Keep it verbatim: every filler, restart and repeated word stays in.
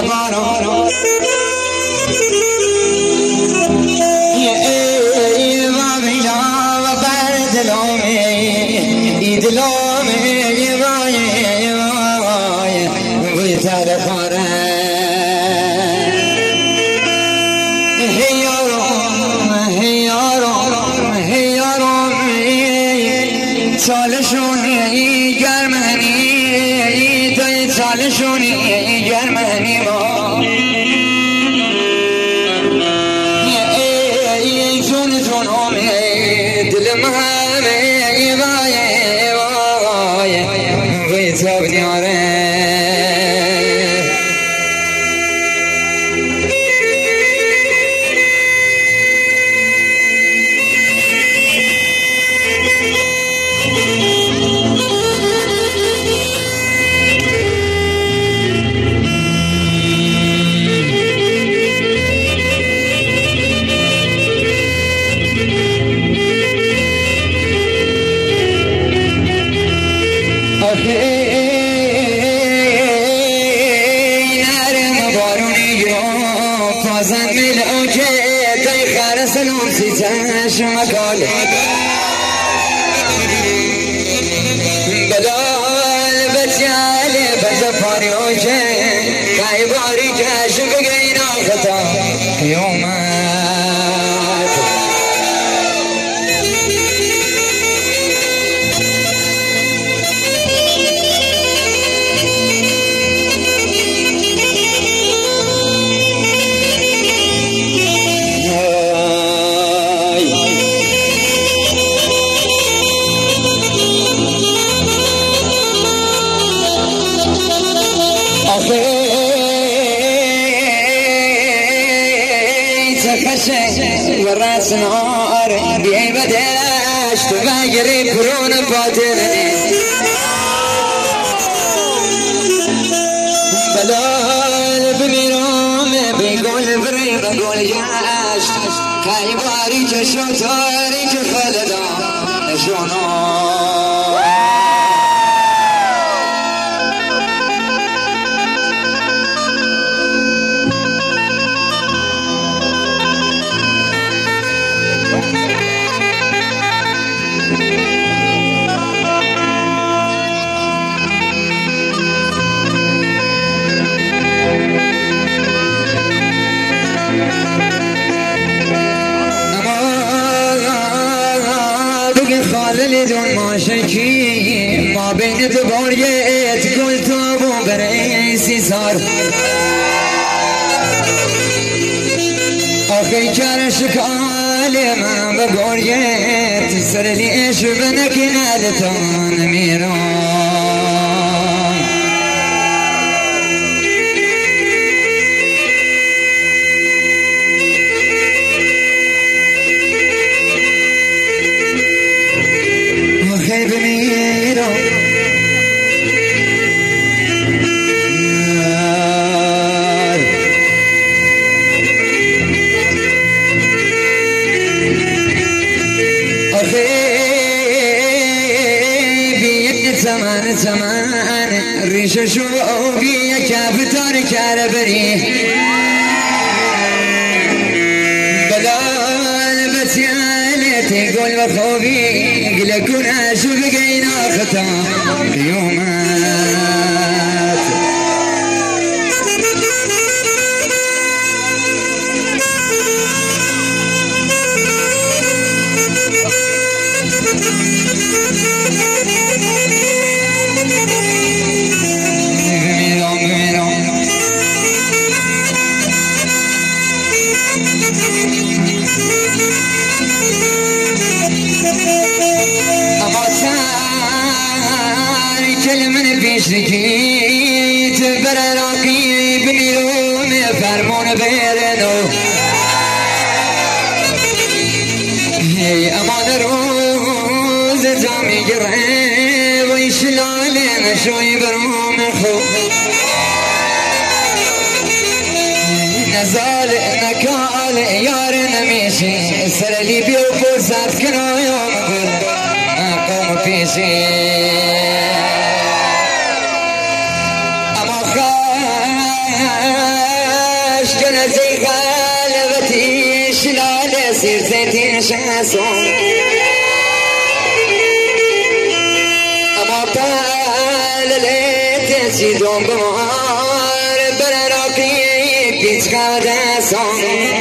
باران ای بابی جا و بر دلومه ای دلومه وای وای وی تر خاره چالشونی گرمنی توی چالشونی گرمنی ما ای جون جون آمه دل همه وای وای وی تاب نیاره سلام سی چشم مکال بلال بچال بزفاری اوچه کئی باری کشک گینا خطا قیومت ورس نار بیای بدشت بگری پرون باطنی بلال بمیرم بی گل بری گل گشت کئی باری چشو تاری که خلدان نشونم خاللی جون ما شکی ما بین تو باریت گل تو بو بره سی سار آخی کار شکال من به باریت سرلیش بنکی ندتان میران بمیرم آخه بیت زمان زمان ریششو بیا کفتار کار بری بلال بسیالتی گل و خوبی لكن أشوف جينا خطا يومات شکیت بر راقی بمیرون فرمون بیرنو هی امان روز تا میگره و ایشلال نشوی بروم خوب نزال نکال یار نمیشی سرلی بیو فرصت کنایم قوم پیشی اما خواهد قلبتي شلال سيرتين شاسون اما طال ليت سيدون بمار براكي بيتك داسون